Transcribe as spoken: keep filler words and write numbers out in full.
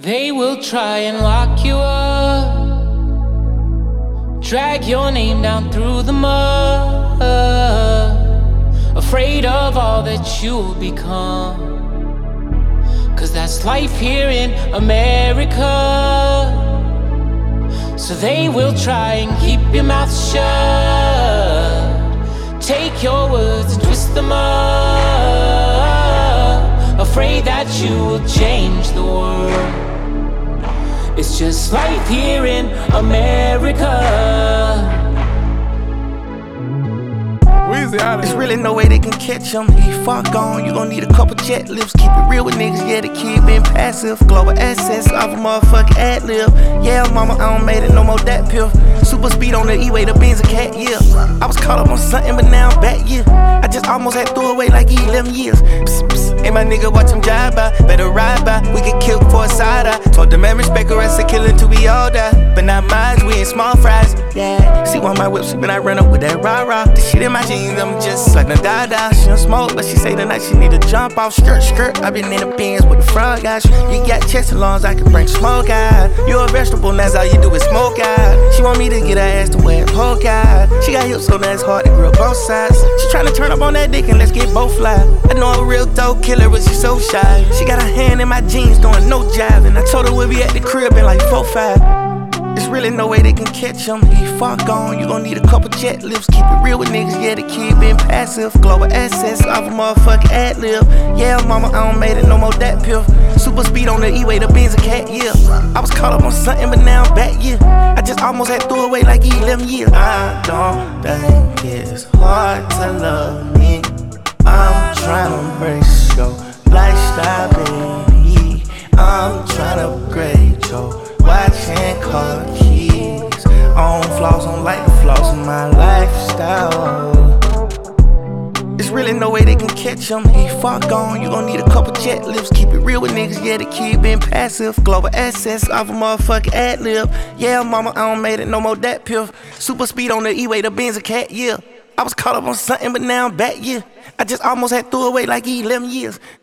They will try and lock you up, drag your name down through the mud, afraid of all that you'll become. Cause that's life here in America. So they will try and keep your mouth shut, take your words and twist them up, afraid that you will change the world. It's just life here in America. There's really no way they can catch him. He far gone, you gon' need a couple jet lifts. Keep it real with niggas, yeah, the kid been passive. Global access off a motherfucking ad lib. Yeah, mama, I don't made it, no more that pill. Super speed on the E-way, the Benz a cat, yeah. I was caught up on something, but now I'm back, yeah. I just almost had threw away like eleven years. Psst, psst. Ain't my nigga watch him drive by, better ride by. We get killed for a side eye. Told the man respect her as a killer till we all die. But not mine, we ain't small fries, yeah. See one of my whips, when I run up with that rah-rah. The shit in my jeans, I'm just like no da-da. She don't smoke, but she say tonight she need to jump off. Skirt, skirt, I been in the Benz with the frog guys. You got chest and lungs, I can bring smoke out. You a vegetable, and that's all you do is smoke out. She want me to get her ass to wear a poke out. She got hips, so that's hard to grill both sides. She tryna turn up on that dick and let's get both fly. I know I'm a real dope killer, but she so shy. She got her hand in my jeans, doing no jiving. I told her we'll be at the crib in like four five. There's really no way they can catch him. He far gone, you gon' need a couple jet lifts. Keep it real with niggas, yeah, the kid been passive. Global access off a motherfucking ad lib. Yeah, mama, I don't made it, no more that pill. Super speed on the E-way, the Benz a cat, yeah. I was caught up on something, but now I'm back, yeah. I just almost had threw away like eleven years. I don't think it's hard to love me. I'm tryna embrace your lifestyle, baby. I'm tryna upgrade your watch and car keys. On flaws, on like the flaws in my lifestyle. There's really no way they can catch him. He far gone, you gon' need a couple jet lifts. Keep it real with niggas, yeah, the kid been passive. Global access off a motherfucking ad lib. Yeah, mama, I don't made it, no more that pill. Super speed on the E-way, the Benz a cat, yeah. I was caught up on something, but now I'm back, yeah. I just almost had threw away like eleven years.